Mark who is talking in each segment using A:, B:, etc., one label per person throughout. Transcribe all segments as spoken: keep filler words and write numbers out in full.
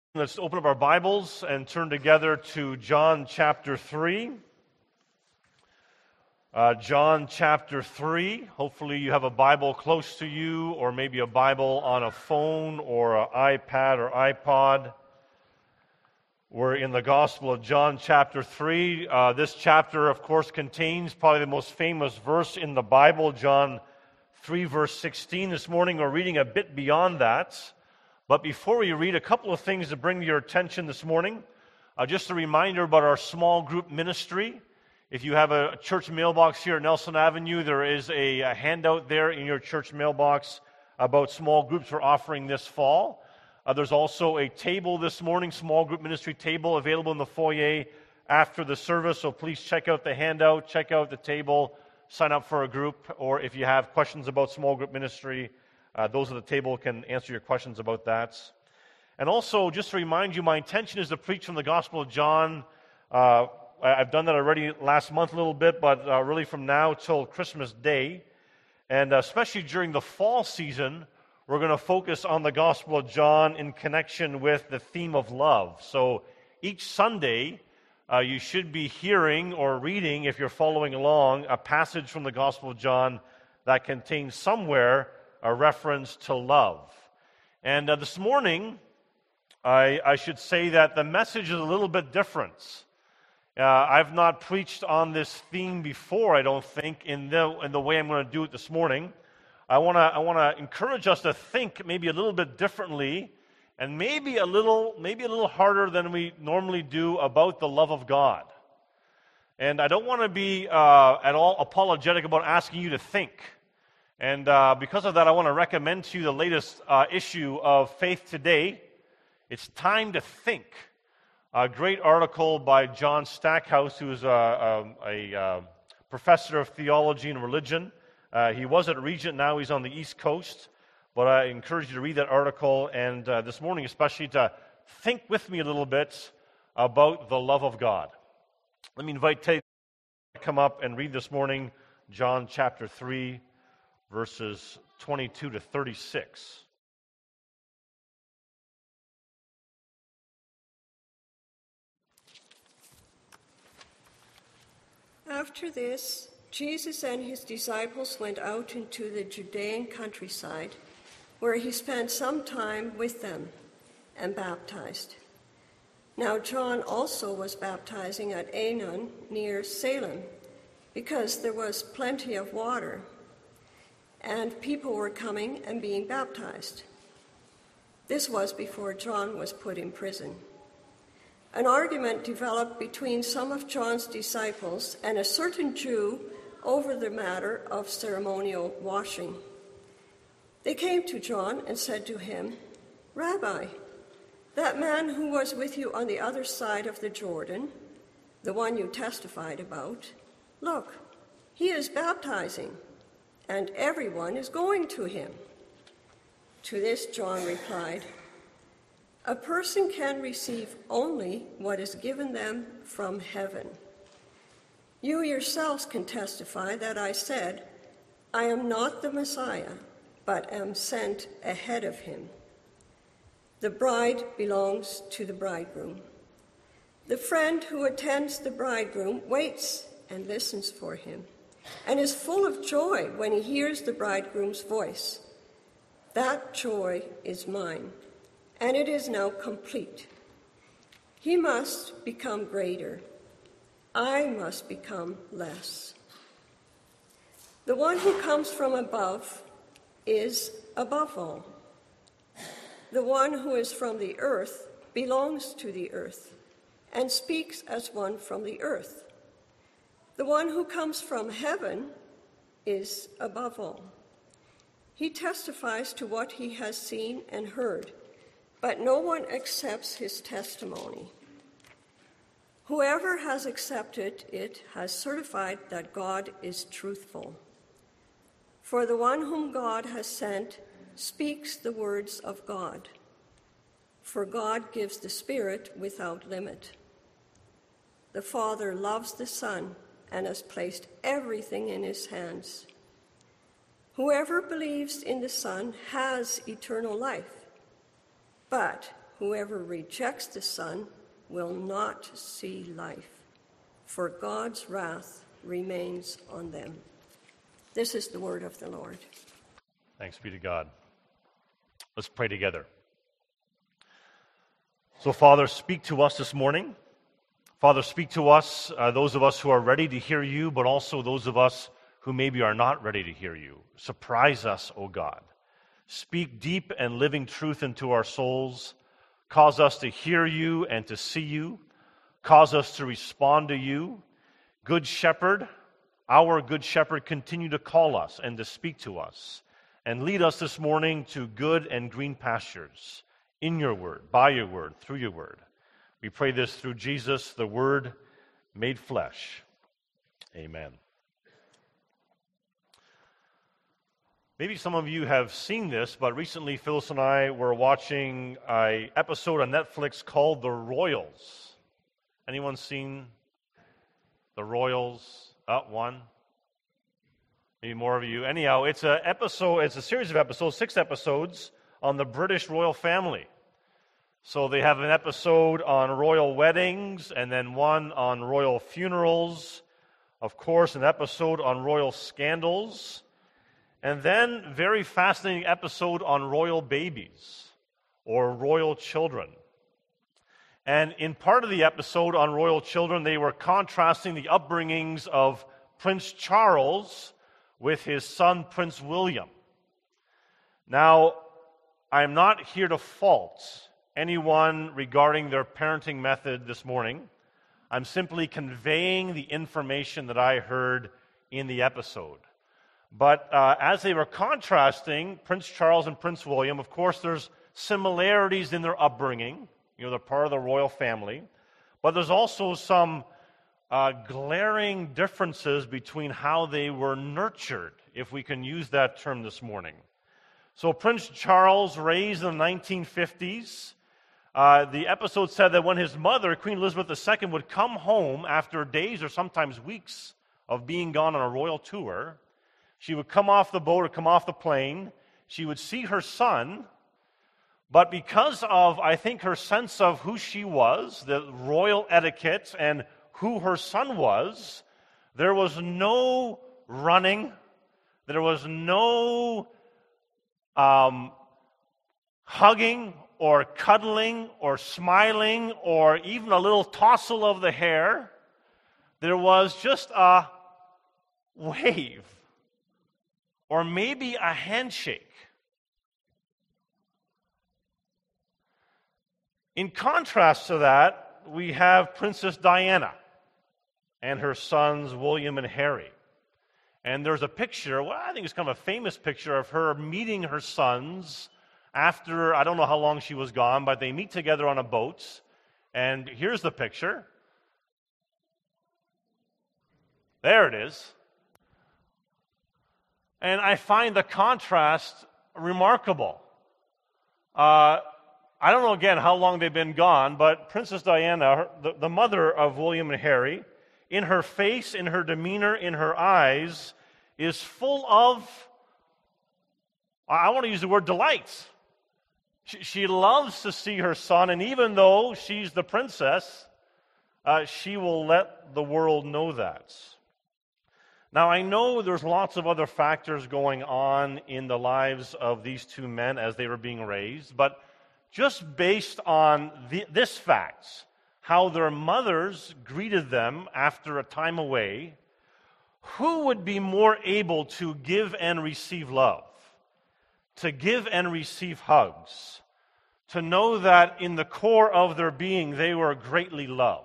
A: Let's open up our Bibles and turn together to John chapter three. Uh, John chapter three. Hopefully you have a Bible close to you, or maybe a Bible on a phone or an iPad or iPod. We're in the Gospel of John chapter three. Uh, this chapter, of course, contains probably the most famous verse in the Bible, John three, verse sixteen. This morning we're reading a bit beyond that. But before we read, a couple of things to bring to your attention this morning. Uh, just a reminder about our small group ministry. If you have a church mailbox here at Nelson Avenue, there is a, a handout there in your church mailbox about small groups we're offering this fall. Uh, there's also a table this morning, small group ministry table, available in the foyer after the service. So please check out the handout, check out the table, sign up for a group, or if you have questions about small group ministry, Uh, those at the table can answer your questions about that. And also, just to remind you, my intention is to preach from the Gospel of John. Uh, I've done that already last month a little bit, but uh, really from now till Christmas Day. And uh, especially during the fall season, we're going to focus on the Gospel of John in connection with the theme of love. So each Sunday, uh, you should be hearing or reading, if you're following along, a passage from the Gospel of John that contains somewhere a reference to love. And uh, this morning, I, I should say that the message is a little bit different. Uh, I've not preached on this theme before, I don't think, in the, in the way I'm going to do it this morning. I want to I want to encourage us to think maybe a little bit differently, and maybe a little maybe a little harder than we normally do about the love of God. And I don't want to be uh, at all apologetic about asking you to think. And uh, because of that, I want to recommend to you the latest uh, issue of Faith Today. It's Time to Think. A great article by John Stackhouse, who is a, a, a, a professor of theology and religion. Uh, he was at Regent, now he's on the East Coast. But I encourage you to read that article, and uh, this morning especially to think with me a little bit about the love of God. Let me invite Ted to come up and read this morning John chapter three, verses twenty-two to thirty-six.
B: After this, Jesus and his disciples went out into the Judean countryside, where he spent some time with them and baptized. Now John also was baptizing at Aenon near Salem, because there was plenty of water, and people were coming and being baptized. This was before John was put in prison. An argument developed between some of John's disciples and a certain Jew over the matter of ceremonial washing. They came to John and said to him, "Rabbi, that man who was with you on the other side of the Jordan, the one you testified about, look, he is baptizing, and everyone is going to him." To this John replied, "A person can receive only what is given them from heaven. You yourselves can testify that I said, I am not the Messiah, but am sent ahead of him. The bride belongs to the bridegroom. The friend who attends the bridegroom waits and listens for him, and is full of joy when he hears the bridegroom's voice. That joy is mine, and it is now complete. He must become greater. I must become less. The one who comes from above is above all. The one who is from the earth belongs to the earth and speaks as one from the earth. The one who comes from heaven is above all. He testifies to what he has seen and heard, but no one accepts his testimony. Whoever has accepted it has certified that God is truthful. For the one whom God has sent speaks the words of God, for God gives the Spirit without limit. The Father loves the Son and has placed everything in his hands. Whoever believes in the Son has eternal life, but Whoever rejects the Son will not see life, for God's wrath remains on them. This is the word of the Lord.
A: Thanks be to God. Let's pray together. So, Father, speak to us this morning. Father, speak to us, uh, those of us who are ready to hear you, but also those of us who maybe are not ready to hear you. Surprise us, O God. Speak deep and living truth into our souls. Cause us to hear you and to see you. Cause us to respond to you. Good Shepherd, our Good Shepherd, continue to call us and to speak to us. And lead us this morning to good and green pastures in your word, by your word, through your word. We pray this through Jesus, the Word made flesh. Amen. Maybe some of you have seen this, but recently Phyllis and I were watching an episode on Netflix called The Royals. Anyone seen The Royals? Oh, one. Maybe more of you. Anyhow, it's a episode. It's a series of episodes, six episodes on the British royal family. So they have an episode on royal weddings, and then one on royal funerals. Of course, an episode on royal scandals. And then very fascinating episode on royal babies or royal children. And in part of the episode on royal children, they were contrasting the upbringings of Prince Charles with his son, Prince William. Now, I'm not here to fault anyone regarding their parenting method this morning. I'm simply conveying the information that I heard in the episode. But uh, as they were contrasting Prince Charles and Prince William, of course, there's similarities in their upbringing. You know, they're part of the royal family. But there's also some uh, glaring differences between how they were nurtured, if we can use that term this morning. So Prince Charles, raised in the nineteen fifties, uh, the episode said that when his mother, Queen Elizabeth the Second, would come home after days or sometimes weeks of being gone on a royal tour, she would come off the boat or come off the plane, she would see her son, but because of, I think, her sense of who she was, the royal etiquette, and who her son was, there was no running, there was no um, hugging or cuddling or smiling or even a little tousle of the hair. There was just a wave or maybe a handshake. In contrast to that, we have Princess Diana and her sons William and Harry. And there's a picture, well, I think it's kind of a famous picture of her meeting her sons after, I don't know how long she was gone, but they meet together on a boat. And here's the picture. There it is. And I find the contrast remarkable. Uh, I don't know, again, how long they've been gone, but Princess Diana, her, the, the mother of William and Harry, in her face, in her demeanor, in her eyes, is full of, I want to use the word delight. She, she loves to see her son, and even though she's the princess, uh, she will let the world know that. Now, I know there's lots of other factors going on in the lives of these two men as they were being raised, but just based on the, this fact, how their mothers greeted them after a time away, who would be more able to give and receive love, to give and receive hugs, to know that in the core of their being they were greatly loved?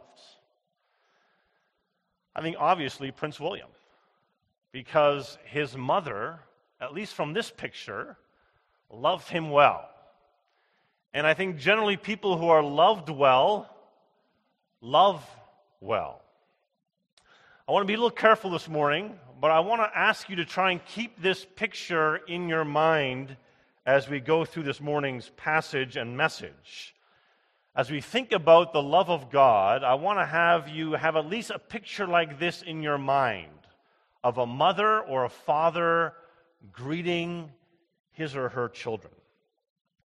A: I think obviously Prince William, because his mother, at least from this picture, loved him well. And I think generally people who are loved well, love well. I want to be a little careful this morning, but I want to ask you to try and keep this picture in your mind as we go through this morning's passage and message. As we think about the love of God, I want to have you have at least a picture like this in your mind of a mother or a father greeting his or her children.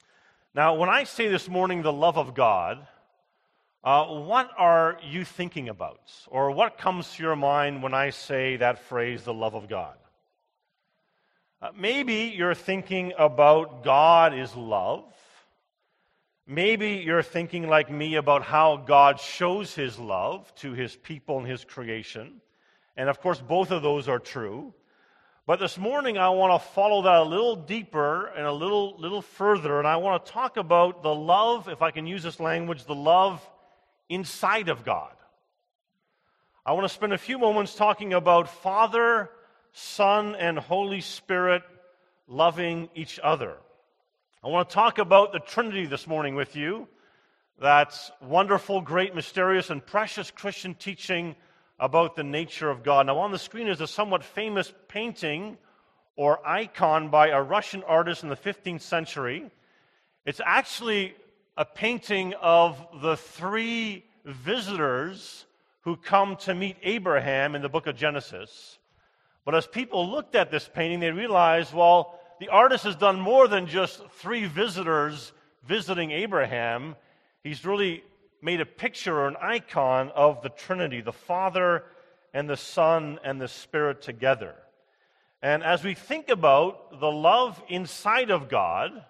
A: Now, when I say this morning the love of God, uh, what are you thinking about? Or what comes to your mind when I say that phrase, the love of God? Uh, maybe you're thinking about God is love. Maybe you're thinking like me about how God shows his love to his people and his creation. And of course, both of those are true. But this morning, I want to follow that a little deeper and a little, little further. And I want to talk about the love, if I can use this language, the love inside of God. I want to spend a few moments talking about Father, Son, and Holy Spirit loving each other. I want to talk about the Trinity this morning with you. That's wonderful, great, mysterious, and precious Christian teaching about the nature of God. Now, on the screen is a somewhat famous painting or icon by a Russian artist in the fifteenth century. It's actually a painting of the three visitors who come to meet Abraham in the book of Genesis. But as people looked at this painting, they realized, well, the artist has done more than just three visitors visiting Abraham. He's really made a picture or an icon of the Trinity, the Father and the Son and the Spirit together. And as we think about the love inside of God,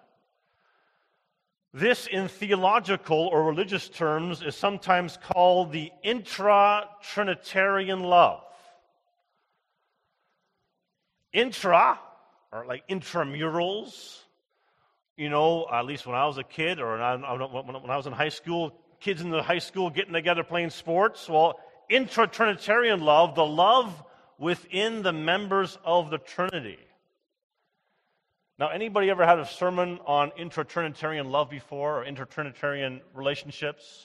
A: this in theological or religious terms is sometimes called the intra-Trinitarian love. Intra, or like intramurals, you know, at least when I was a kid, or when I was in high school, kids in the high school getting together playing sports. Well, intra-Trinitarian love, the love within the members of the Trinity. Now, anybody ever had a sermon on intra-Trinitarian love before, or intra-Trinitarian relationships?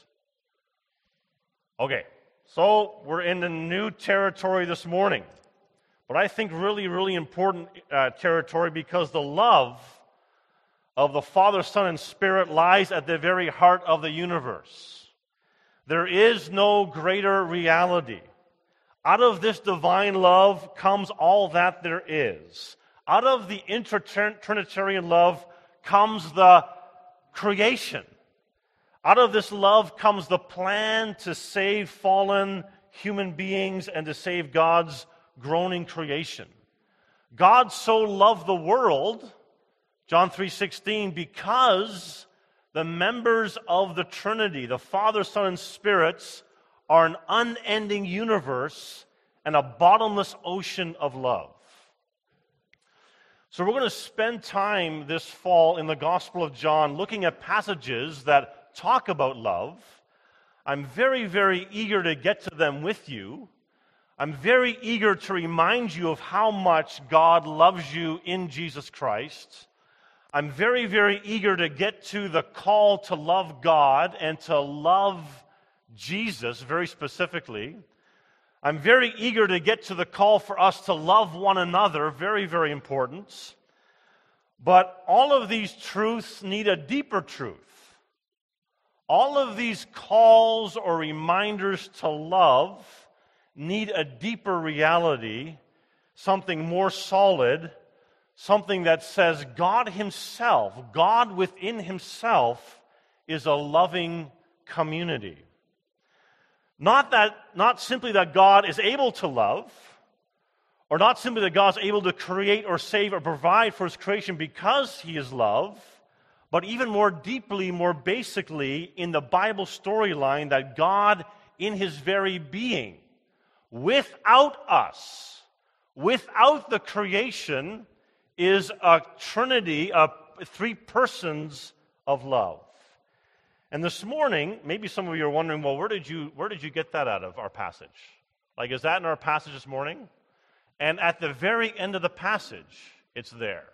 A: Okay, so we're in the new territory this morning. But I think really, really important uh, territory, because the love of the Father, Son, and Spirit lies at the very heart of the universe. There is no greater reality. Out of this divine love comes all that there is. Out of the inter-Trinitarian love comes the creation. Out of this love comes the plan to save fallen human beings and to save God's groaning creation. God so loved the world, John three sixteen, because the members of the Trinity, the Father, Son, and Spirits, are an unending universe and a bottomless ocean of love. So we're going to spend time this fall in the Gospel of John looking at passages that talk about love. I'm very, very eager to get to them with you. I'm very eager to remind you of how much God loves you in Jesus Christ. I'm very, very eager to get to the call to love God and to love Jesus very specifically. I'm very eager to get to the call for us to love one another, very, very important. But all of these truths need a deeper truth. All of these calls or reminders to love need a deeper reality, something more solid, something that says God himself, God within himself, is a loving community. Not that, not simply that God is able to love, or not simply that God is able to create or save or provide for his creation because he is love, but even more deeply, more basically, in the Bible storyline, that God in his very being, without us, without the creation, is a trinity of three persons of love. And this morning, maybe some of you are wondering, well, where did you where did you get that out of our passage? Like, is that in our passage this morning? And at the very end of the passage, it's there.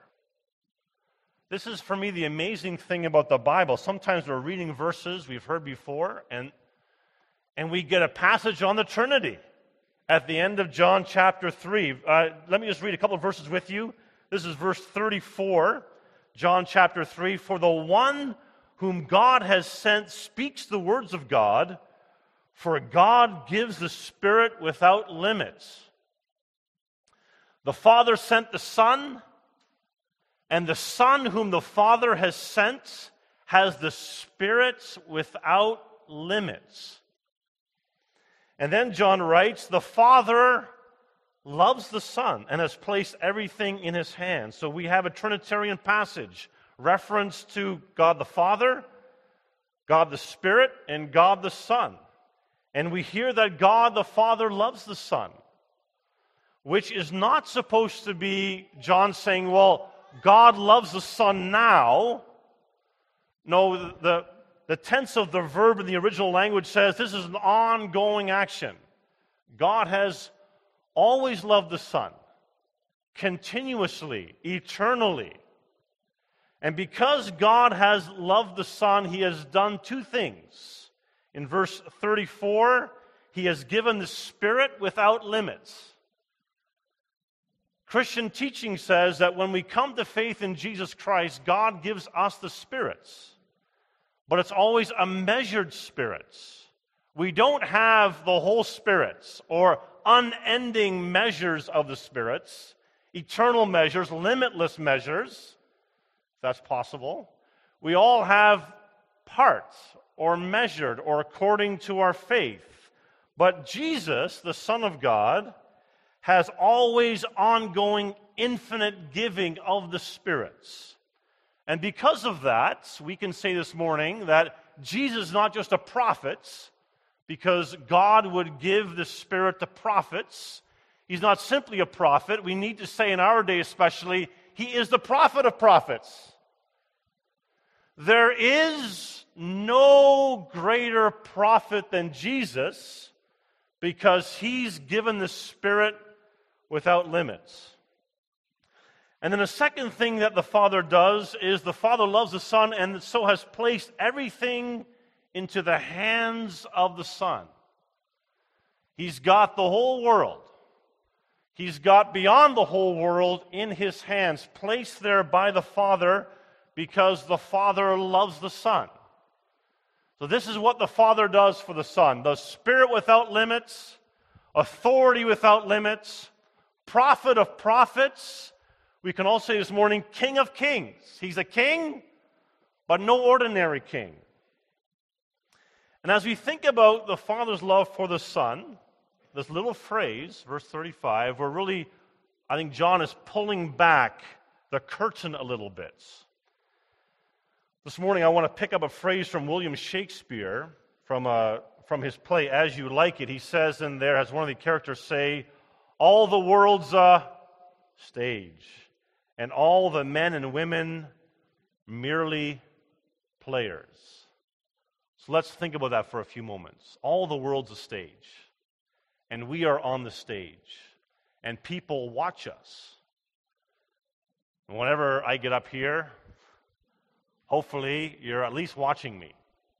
A: This is, for me, the amazing thing about the Bible. Sometimes we're reading verses we've heard before, and, and we get a passage on the Trinity at the end of John chapter three. Uh, let me just read a couple of verses with you. This is verse thirty-four, John chapter three. For the one whom God has sent speaks the words of God, for God gives the Spirit without limits. The Father sent the Son, and the Son whom the Father has sent has the Spirit without limits. And then John writes, the Father loves the Son and has placed everything in his hands. So we have a Trinitarian passage, reference to God the Father, God the Spirit, and God the Son. And we hear that God the Father loves the Son, which is not supposed to be John saying, well, God loves the Son now. No, the, the tense of the verb in the original language says this is an ongoing action. God has always loved the Son, continuously, eternally. And because God has loved the Son, he has done two things. In verse thirty-four, he has given the Spirit without limits. Christian teaching says that when we come to faith in Jesus Christ, God gives us the spirits. But it's always a measured spirits. We don't have the whole spirits or unending measures of the spirits, eternal measures, limitless measures, if that's possible. We all have parts or measured or according to our faith. But Jesus, the Son of God, has always ongoing infinite giving of the spirits. And because of that, we can say this morning that Jesus is not just a prophet, because God would give the Spirit to prophets. He's not simply a prophet. We need to say in our day especially, he is the prophet of prophets. There is no greater prophet than Jesus because he's given the Spirit without limits. And then the second thing that the Father does is the Father loves the Son and so has placed everything into the hands of the Son. He's got the whole world. He's got beyond the whole world in his hands, placed there by the Father because the Father loves the Son. So this is what the Father does for the Son. The Spirit without limits, authority without limits, prophet of prophets. We can also say this morning, King of kings. He's a king, but no ordinary king. And as we think about the Father's love for the Son, this little phrase, verse thirty-five, we're really, I think John is pulling back the curtain a little bit. This morning I want to pick up a phrase from William Shakespeare from, a, from his play, As You Like It. He says in there, as one of the characters say, all the world's a stage, and all the men and women merely players. So let's think about that for a few moments. All the world's a stage, and we are on the stage, and people watch us. And whenever I get up here, hopefully you're at least watching me.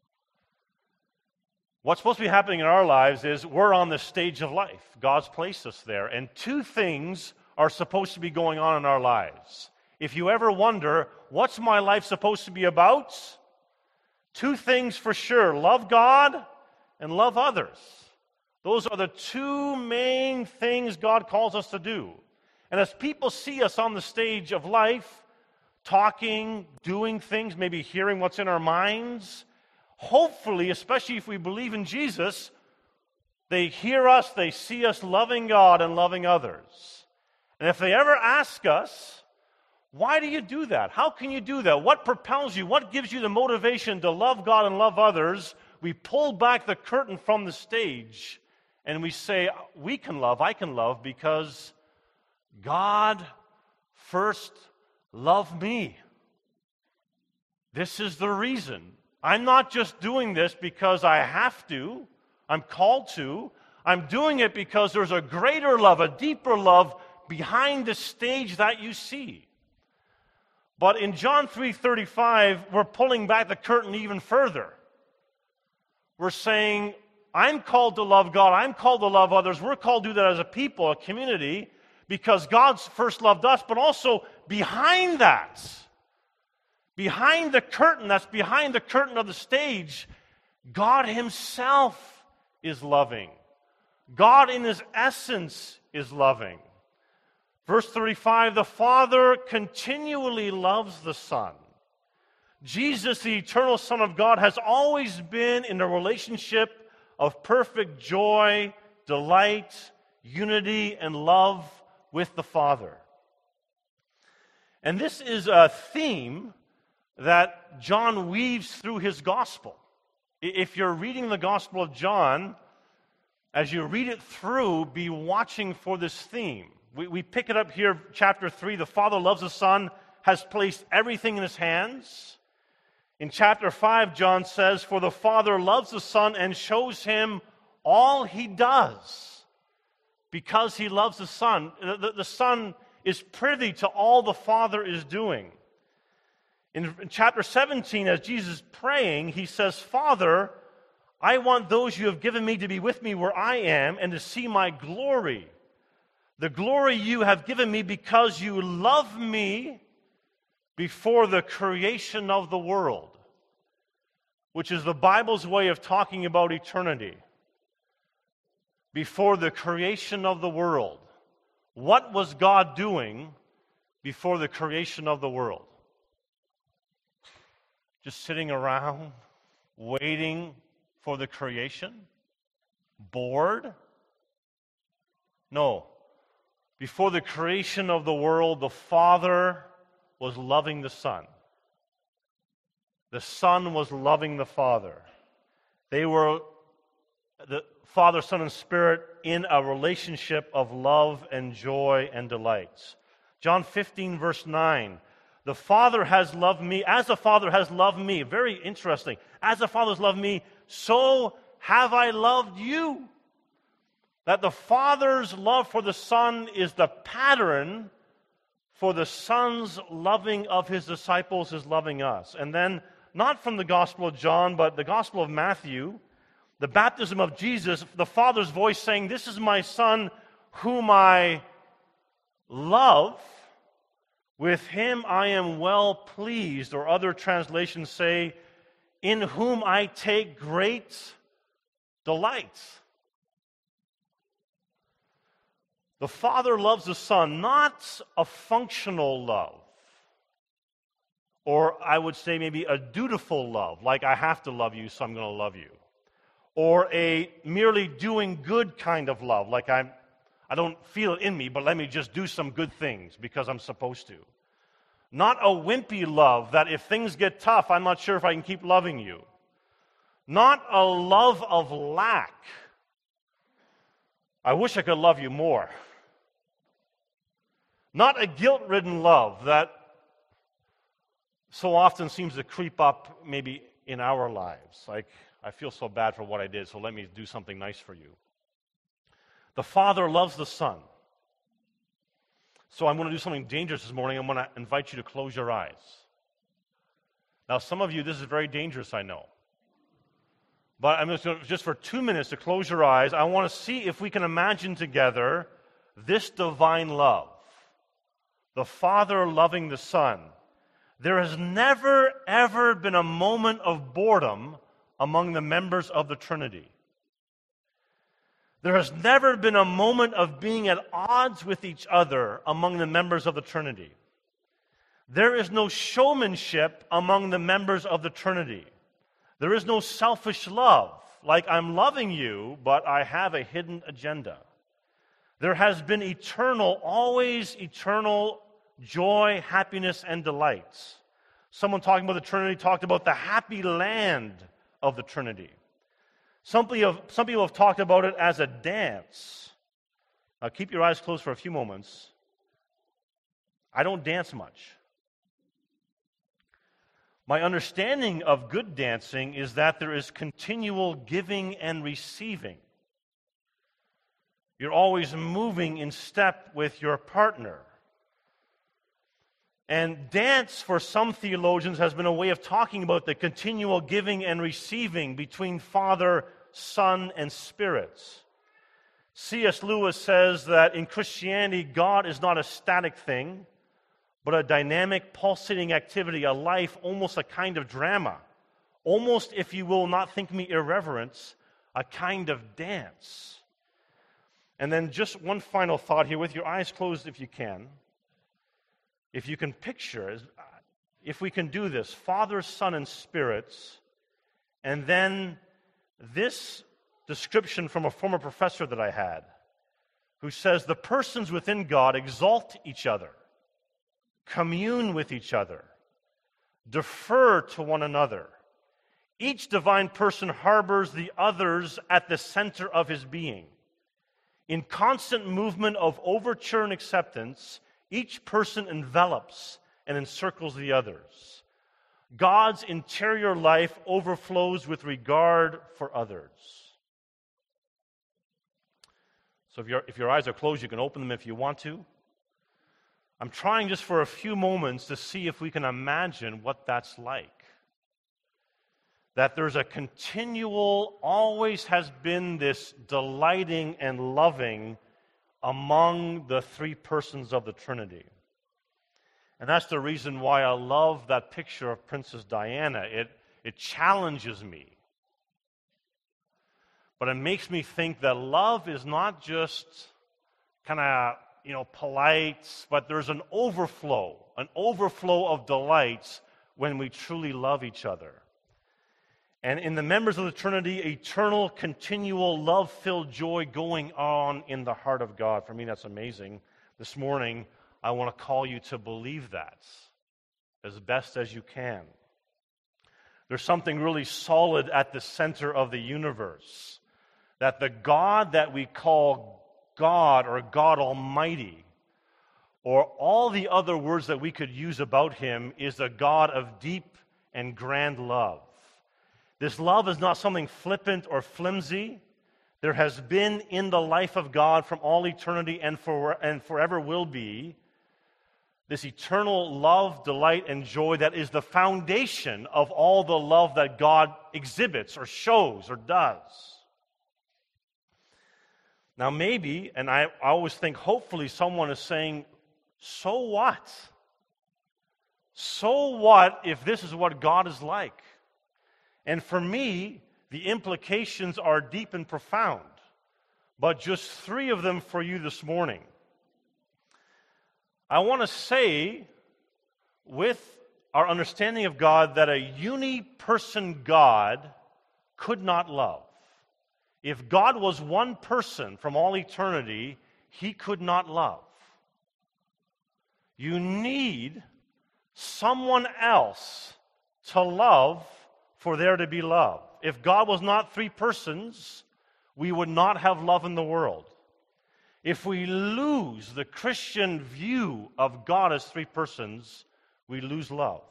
A: What's supposed to be happening in our lives is we're on the stage of life. God's placed us there, and two things are supposed to be going on in our lives. If you ever wonder, what's my life supposed to be about? Two things for sure. Love God and love others. Those are the two main things God calls us to do. And as people see us on the stage of life, talking, doing things, maybe hearing what's in our minds, hopefully, especially if we believe in Jesus, they hear us, they see us loving God and loving others. And if they ever ask us, why do you do that? How can you do that? What propels you? What gives you the motivation to love God and love others? We pull back the curtain from the stage and we say, we can love, I can love because God first loved me. This is the reason. I'm not just doing this because I have to, I'm called to. I'm doing it because there's a greater love, a deeper love behind the stage that you see. But in John three thirty-five, we're pulling back the curtain even further. We're saying, I'm called to love God, I'm called to love others. We're called to do that as a people, a community, because God's first loved us, but also behind that, behind the curtain, that's behind the curtain of the stage, God himself is loving. God in his essence is loving. Verse thirty-five, the Father continually loves the Son. Jesus, the eternal Son of God, has always been in a relationship of perfect joy, delight, unity, and love with the Father. And this is a theme that John weaves through his gospel. If you're reading the Gospel of John, as you read it through, be watching for this theme. We, we pick it up here, chapter three. The Father loves the Son, has placed everything in his hands. In chapter five, John says, "For the Father loves the Son and shows him all he does because he loves the Son." The, the, the Son is privy to all the Father is doing. In, in chapter seventeen, as Jesus is praying, he says, "Father, I want those you have given me to be with me where I am and to see my glory. The glory you have given me because you love me before the creation of the world," which is the Bible's way of talking about eternity. Before the creation of the world. What was God doing before the creation of the world? Just sitting around, waiting for the creation? Bored? No. Before the creation of the world, the Father was loving the Son. The Son was loving the Father. They were, the Father, Son, and Spirit, in a relationship of love and joy and delights. John fifteen, verse nine. "The Father has loved me, as the Father has loved me." Very interesting. "As the Father has loved me, so have I loved you." That the Father's love for the Son is the pattern for the Son's loving of his disciples, is loving us. And then, not from the Gospel of John, but the Gospel of Matthew, the baptism of Jesus, the Father's voice saying, "This is my Son whom I love. With him I am well pleased." Or other translations say, "In whom I take great delight." The Father loves the Son, not a functional love, or I would say maybe a dutiful love, like I have to love you, so I'm going to love you. Or a merely doing good kind of love, like I'm, I don't feel it in me, but let me just do some good things because I'm supposed to. Not a wimpy love that if things get tough, I'm not sure if I can keep loving you. Not a love of lack. I wish I could love you more. Not a guilt-ridden love that so often seems to creep up maybe in our lives. Like, I feel so bad for what I did, so let me do something nice for you. The Father loves the Son. So I'm going to do something dangerous this morning. I'm going to invite you to close your eyes. Now, some of you, this is very dangerous, I know. But I'm just going to, just for two minutes to close your eyes. I want to see if we can imagine together this divine love. The Father loving the Son. There has never, ever been a moment of boredom among the members of the Trinity. There has never been a moment of being at odds with each other among the members of the Trinity. There is no showmanship among the members of the Trinity. There is no selfish love, like I'm loving you, but I have a hidden agenda. There has been eternal, always eternal joy, happiness, and delights. Someone talking about the Trinity talked about the happy land of the Trinity. Some people, have, some people have talked about it as a dance. Now keep your eyes closed for a few moments. I don't dance much. My understanding of good dancing is that there is continual giving and receiving. You're always moving in step with your partner. And dance, for some theologians, has been a way of talking about the continual giving and receiving between Father, Son, and spirits. C S Lewis says that in Christianity, God is not a static thing, but a dynamic, pulsating activity, a life, almost a kind of drama. Almost, if you will not think me irreverent, a kind of dance. And then just one final thought here, with your eyes closed if you can. If you can picture, if we can do this, Father, Son, and Spirit, and then this description from a former professor that I had, who says the persons within God exalt each other, commune with each other, defer to one another. Each divine person harbors the others at the center of his being. In constant movement of overture and acceptance, each person envelops and encircles the others. God's interior life overflows with regard for others. So if your, if your eyes are closed, you can open them if you want to. I'm trying just for a few moments to see if we can imagine what that's like. That there's a continual, always has been this delighting and loving among the three persons of the Trinity. And that's the reason why I love that picture of Princess Diana. It, it challenges me. But it makes me think that love is not just kind of, you know, polite, but there's an overflow, an overflow of delights when we truly love each other. And in the members of the Trinity, eternal, continual, love-filled joy going on in the heart of God. For me, that's amazing. This morning, I want to call you to believe that as best as you can. There's something really solid at the center of the universe. That the God that we call God or God Almighty, or all the other words that we could use about Him, is a God of deep and grand love. This love is not something flippant or flimsy. There has been in the life of God from all eternity and, for, and forever will be this eternal love, delight, and joy that is the foundation of all the love that God exhibits or shows or does. Now maybe, and I, I always think hopefully someone is saying, so what? So what if this is what God is like? And for me, the implications are deep and profound. But just three of them for you this morning. I want to say, with our understanding of God, that a uni-person God could not love. If God was one person from all eternity, He could not love. You need someone else to love for there to be love. If God was not three persons, we would not have love in the world. If we lose the Christian view of God as three persons, we lose love.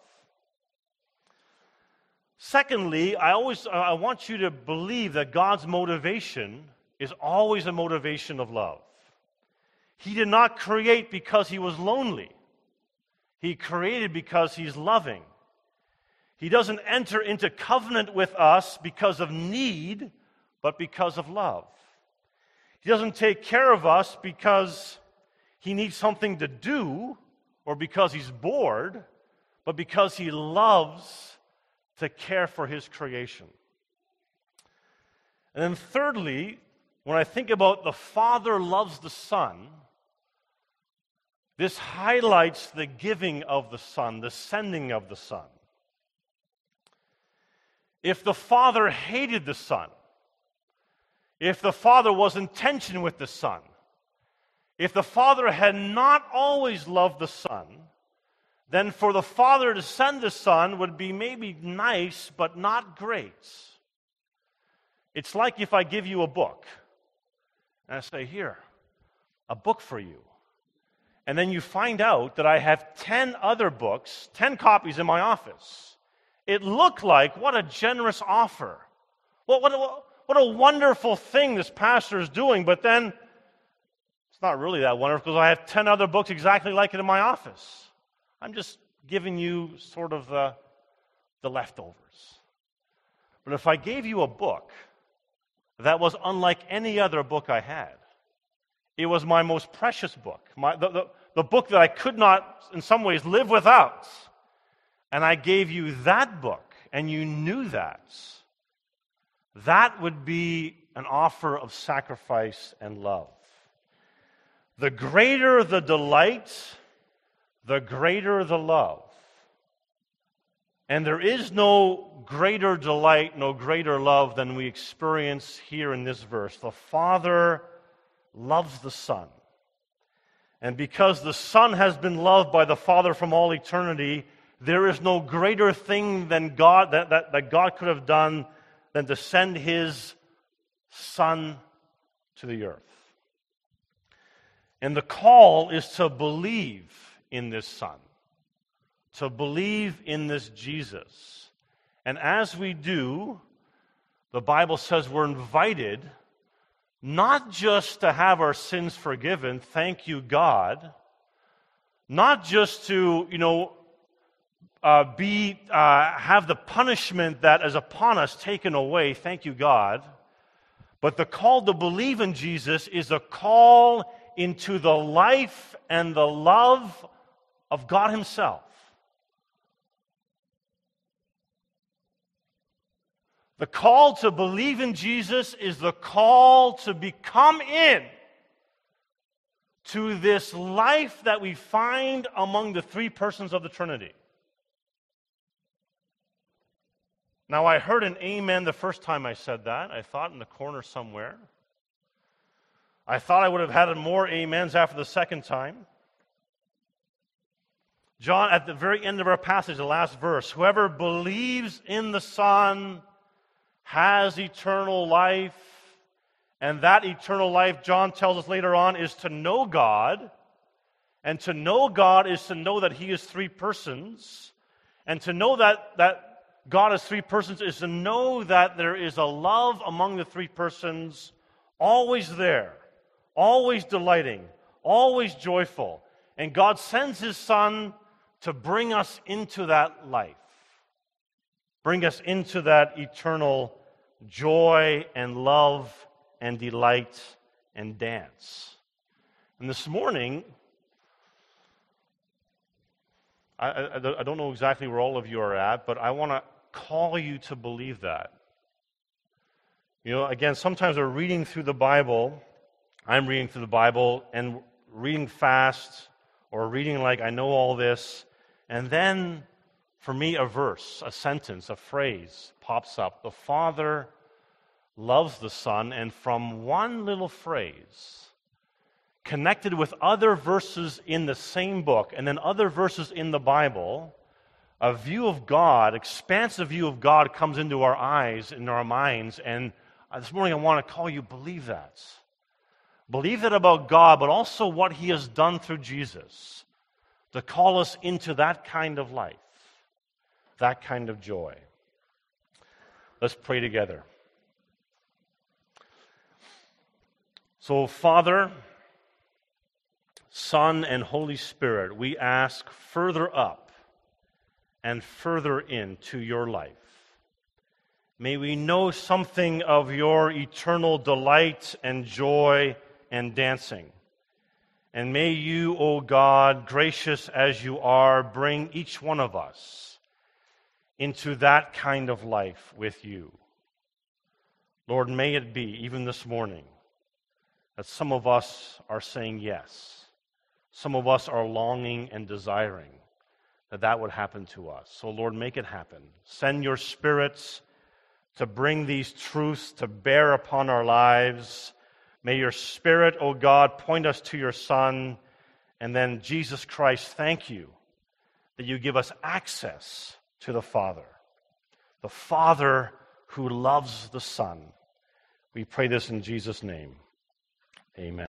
A: Secondly, I always I want you to believe that God's motivation is always a motivation of love. He did not create because He was lonely. He created because He's loving. He doesn't enter into covenant with us because of need, but because of love. He doesn't take care of us because He needs something to do or because He's bored, but because He loves to care for His creation. And then thirdly, when I think about the Father loves the Son, this highlights the giving of the Son, the sending of the Son. If the Father hated the Son, if the Father was in tension with the Son, if the Father had not always loved the Son, then for the Father to send the Son would be maybe nice, but not great. It's like if I give you a book, and I say, here, a book for you. And then you find out that I have ten other books, ten copies in my office. It looked like, what a generous offer. What, what, what a wonderful thing this pastor is doing, but then it's not really that wonderful because I have ten other books exactly like it in my office. I'm just giving you sort of the, the leftovers. But if I gave you a book that was unlike any other book I had, it was my most precious book, my, the, the, the book that I could not, in some ways, live without, and I gave you that book, and you knew that, that would be an offer of sacrifice and love. The greater the delight, the greater the love. And there is no greater delight, no greater love than we experience here in this verse. The Father loves the Son. And because the Son has been loved by the Father from all eternity, there is no greater thing than God that, that, that God could have done than to send His Son to the earth. And the call is to believe in this Son, to believe in this Jesus. And as we do, the Bible says we're invited not just to have our sins forgiven, thank you, God, not just to, you know, uh, be uh, have the punishment that is upon us taken away, thank you, God, but the call to believe in Jesus is a call into the life and the love of God Himself. The call to believe in Jesus is the call to become in to this life that we find among the three persons of the Trinity. Now, I heard an amen the first time I said that. I thought in the corner somewhere. I thought I would have had more amens after the second time. John, at the very end of our passage, the last verse, whoever believes in the Son has eternal life, and that eternal life, John tells us later on, is to know God, and to know God is to know that He is three persons, and to know that, that God is three persons is to know that there is a love among the three persons always there, always delighting, always joyful, and God sends His Son to bring us into that life, bring us into that eternal joy and love and delight and dance. And this morning, I, I, I don't know exactly where all of you are at, but I want to call you to believe that. You know, again, sometimes we're reading through the Bible, I'm reading through the Bible, and reading fast, or reading like I know all this, and then for me, a verse, a sentence, a phrase pops up. The Father loves the Son, and from one little phrase, connected with other verses in the same book, and then other verses in the Bible, a view of God, expansive view of God comes into our eyes, in our minds, and this morning I want to call you, believe that. Believe that about God, but also what He has done through Jesus to call us into that kind of life. That kind of joy. Let's pray together. So, Father, Son, and Holy Spirit, we ask further up and further into your life. May we know something of your eternal delight and joy and dancing. And may you, O God, gracious as you are, bring each one of us into that kind of life with you. Lord, may it be, even this morning, that some of us are saying yes. Some of us are longing and desiring that that would happen to us. So, Lord, make it happen. Send your spirits to bring these truths to bear upon our lives. May your Spirit, O God, point us to your Son. And then, Jesus Christ, thank you that you give us access to the Father, the Father who loves the Son. We pray this in Jesus' name. Amen.